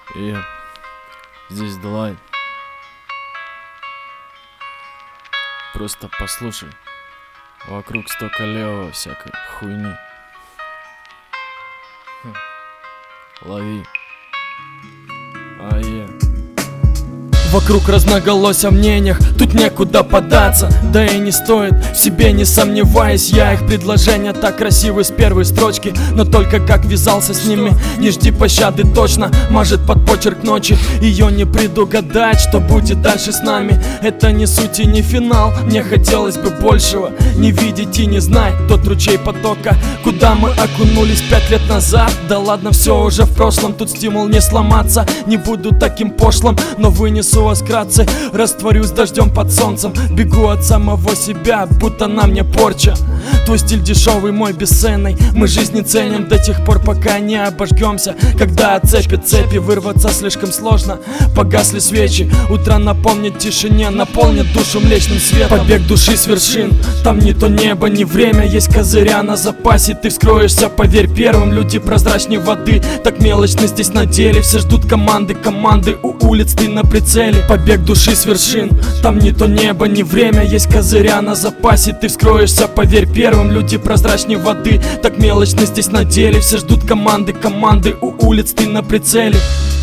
И здесь Далай. Просто послушай. Вокруг столько левого всякой хуйни. Лови. Вокруг разноголосия в мнениях, тут некуда податься. Да и не стоит, в себе не сомневаясь я. Их предложения так красивы с первой строчки, но только как вязался с ними. Не жди пощады точно, мажет под почерк ночи. Ее не предугадать, что будет дальше с нами. Это не суть и не финал, мне хотелось бы большего. Не видеть и не знать тот ручей потока, куда мы окунулись 5 лет назад. Да ладно, все уже в прошлом, тут стимул не сломаться. Не буду таким пошлым, но вынесу вас вкратце. Растворюсь дождем под солнцем, бегу от самого себя, будто на мне порча. Твой стиль дешевый, мой бесценный. Мы жизнь не ценим до тех пор, пока не обожгемся. Когда отцепят цепи, вырваться слишком сложно. Погасли свечи, утро напомнит тишине, наполнит душу млечным светом. Побег души с вершин, там не то небо, ни время. Есть козыря на запасе, ты вскроешься, поверь первым. Люди прозрачнее воды, так мелочно здесь на деле. Все ждут команды у улиц, ты на прицеле. Побег души с вершин, там не то небо, ни время. Есть козыря на запасе, ты вскроешься, поверь первым. Люди прозрачнее воды, так мелочно здесь на деле. Все ждут команды у улиц, ты на прицеле.